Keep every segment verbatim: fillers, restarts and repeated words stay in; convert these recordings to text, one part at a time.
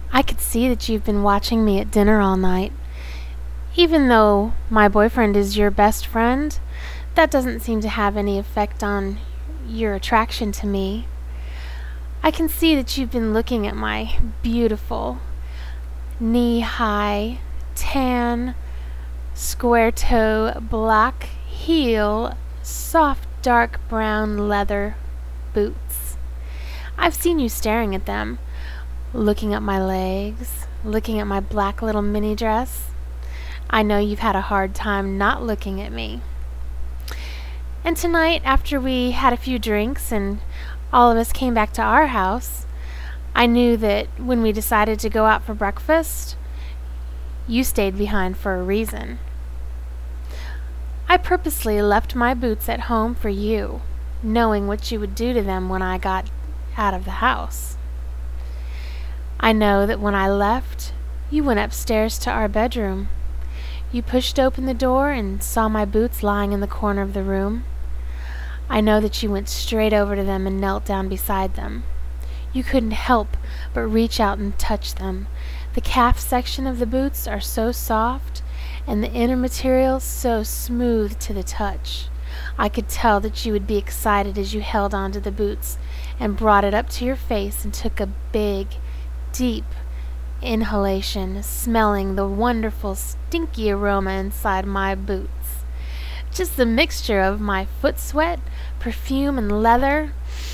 I could see that you've been watching me at dinner all night. Even though my boyfriend is your best friend, that doesn't seem to have any effect on your attraction to me. I can see that you've been looking at my beautiful, knee-high, tan, square-toe, black heel, soft dark brown leather boots. I've seen you staring at them, looking at my legs, looking at my black little mini dress. I know you've had a hard time not looking at me. And tonight, after we had a few drinks and all of us came back to our house, I knew that when we decided to go out for breakfast, you stayed behind for a reason. I purposely left my boots at home for you, knowing what you would do to them when I got out of the house. I know that when I left, you went upstairs to our bedroom. You pushed open the door and saw my boots lying in the corner of the room. I know that you went straight over to them and knelt down beside them. You couldn't help but reach out and touch them. The calf section of the boots are so soft, and the inner material so smooth to the touch. I could tell that you would be excited as you held onto the boots and brought it up to your face and took a big, deep inhalation, smelling the wonderful stinky aroma inside my boots. Just the mixture of my foot sweat, perfume, and leather.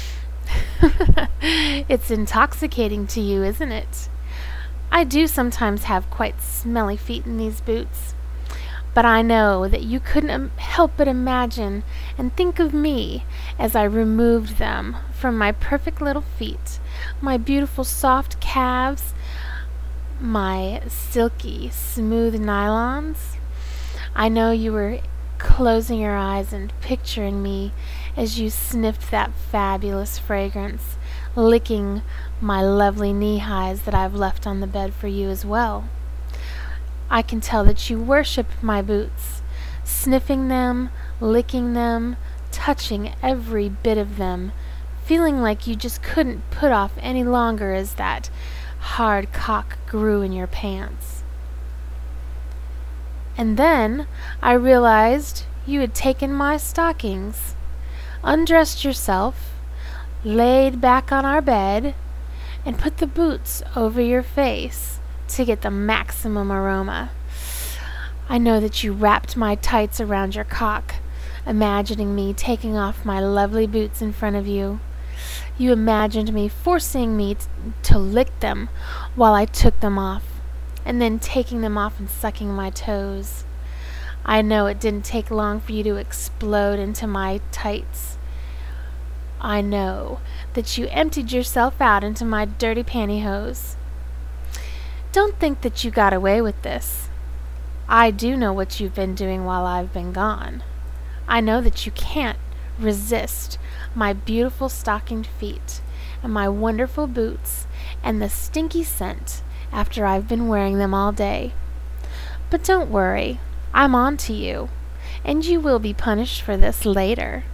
It's intoxicating to you, isn't it? I do sometimes have quite smelly feet in these boots, but I know that you couldn't help but imagine and think of me as I removed them from my perfect little feet, my beautiful soft calves, my silky smooth nylons. I know you were closing your eyes and picturing me as you sniffed that fabulous fragrance, licking my lovely knee-highs that I've left on the bed for you as well. I can tell that you worship my boots, sniffing them, licking them, touching every bit of them, feeling like you just couldn't put off any longer as that hard cock grew in your pants. And then I realized you had taken my stockings, undressed yourself, laid back on our bed, and put the boots over your face to get the maximum aroma. I know that you wrapped my tights around your cock, imagining me taking off my lovely boots in front of you. You imagined me forcing me t- to lick them while I took them off, and then taking them off and sucking my toes. I know it didn't take long for you to explode into my tights. I know that you emptied yourself out into my dirty pantyhose. Don't think that you got away with this. I do know what you've been doing while I've been gone. I know that you can't resist my beautiful stockinged feet and my wonderful boots and the stinky scent after I've been wearing them all day. But don't worry, I'm on to you, and you will be punished for this later.